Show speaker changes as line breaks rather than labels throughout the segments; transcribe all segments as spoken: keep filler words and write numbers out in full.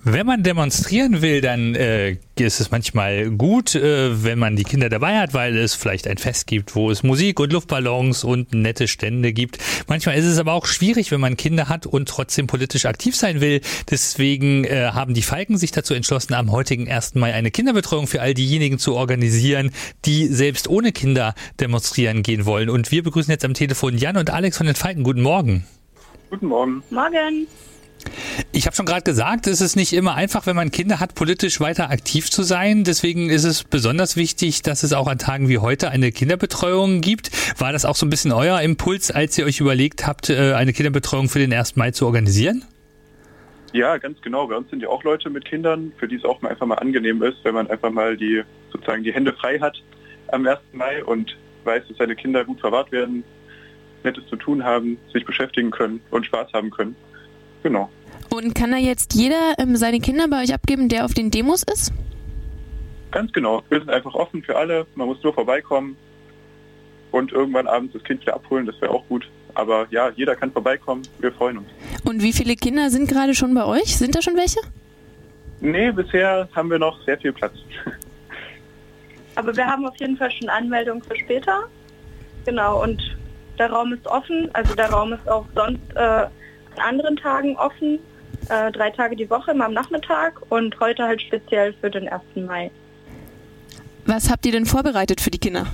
Wenn man demonstrieren will, dann äh, ist es manchmal gut, äh, wenn man die Kinder dabei hat, weil es vielleicht ein Fest gibt, wo es Musik und Luftballons und nette Stände gibt. Manchmal ist es aber auch schwierig, wenn man Kinder hat und trotzdem politisch aktiv sein will. Deswegen äh, haben die Falken sich dazu entschlossen, am heutigen ersten Mai eine Kinderbetreuung für all diejenigen zu organisieren, die selbst ohne Kinder demonstrieren gehen wollen. Und wir begrüßen jetzt am Telefon Jan und Alex von den Falken. Guten Morgen.
Guten Morgen.
Morgen.
Ich habe schon gerade gesagt, es ist nicht immer einfach, wenn man Kinder hat, politisch weiter aktiv zu sein. Deswegen ist es besonders wichtig, dass es auch an Tagen wie heute eine Kinderbetreuung gibt. War das auch so ein bisschen euer Impuls, als ihr euch überlegt habt, eine Kinderbetreuung für den ersten Mai zu organisieren?
Ja, ganz genau. Bei uns sind ja auch Leute mit Kindern, für die es auch mal einfach mal angenehm ist, wenn man einfach mal die sozusagen die Hände frei hat am ersten Mai und weiß, dass seine Kinder gut verwahrt werden, Nettes zu tun haben, sich beschäftigen können und Spaß haben können. Genau.
Und kann da jetzt jeder ähm, seine Kinder bei euch abgeben, der auf den Demos ist?
Ganz genau. Wir sind einfach offen für alle. Man muss nur vorbeikommen und irgendwann abends das Kind wieder abholen. Das wäre auch gut. Aber ja, jeder kann vorbeikommen. Wir freuen uns.
Und wie viele Kinder sind gerade schon bei euch? Sind da schon welche?
Nee, bisher haben wir noch sehr viel Platz.
Aber wir haben auf jeden Fall schon Anmeldungen für später. Genau, und der Raum ist offen. Also der Raum ist auch sonst äh, an anderen Tagen offen. Äh, drei Tage die Woche, immer am Nachmittag und heute halt speziell für den ersten Mai.
Was habt ihr denn vorbereitet für die Kinder?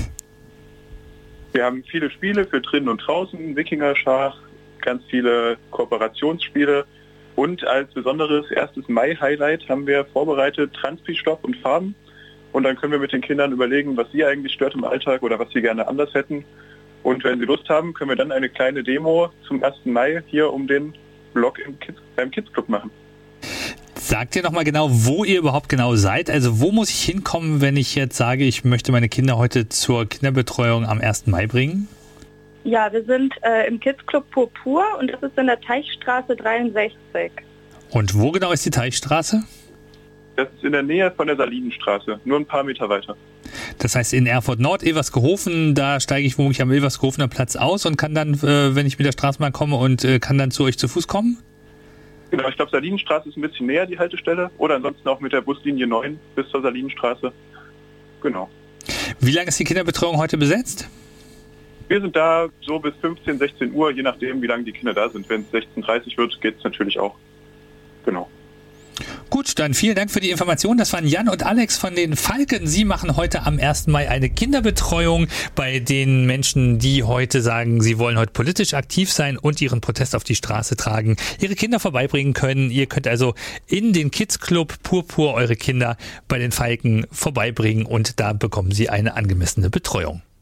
Wir haben viele Spiele für drinnen und draußen, Wikingerschach, ganz viele Kooperationsspiele und als besonderes erstes Mai-Highlight haben wir vorbereitet Transpi-Stoff und Farben und dann können wir mit den Kindern überlegen, was sie eigentlich stört im Alltag oder was sie gerne anders hätten. Und wenn sie Lust haben, können wir dann eine kleine Demo zum ersten Mai hier um den Block im Kids, beim Kids Club machen.
Sagt ihr nochmal genau, wo ihr überhaupt genau seid? Also wo muss ich hinkommen, wenn ich jetzt sage, ich möchte meine Kinder heute zur Kinderbetreuung am ersten Mai bringen?
Ja, wir sind äh, im Kids Club Purpur und das ist in der Teichstraße dreiundsechzig.
Und wo genau ist die Teichstraße?
Das ist in der Nähe von der Salinenstraße, nur ein paar Meter weiter. Das
heißt in Erfurt Nord, Eversgehofen, da steige ich womöglich am Eversgehofener Platz aus und kann dann, äh, wenn ich mit der Straßenbahn komme, und äh, kann dann zu euch zu Fuß kommen?
Genau, ich glaube Salinenstraße ist ein bisschen näher, die Haltestelle. Oder ansonsten auch mit der Buslinie neun bis zur Salinenstraße. Genau.
Wie lange ist die Kinderbetreuung heute besetzt?
Wir sind da so bis fünfzehn, sechzehn Uhr, je nachdem, wie lange die Kinder da sind. Wenn es sechzehn Uhr dreißig wird, geht es natürlich auch. Genau.
Gut, dann vielen Dank für die Information. Das waren Jan und Alex von den Falken. Sie machen heute am ersten Mai eine Kinderbetreuung bei den Menschen, die heute sagen, sie wollen heute politisch aktiv sein und ihren Protest auf die Straße tragen, ihre Kinder vorbeibringen können. Ihr könnt also in den Kids Club Purpur eure Kinder bei den Falken vorbeibringen und da bekommen sie eine angemessene Betreuung.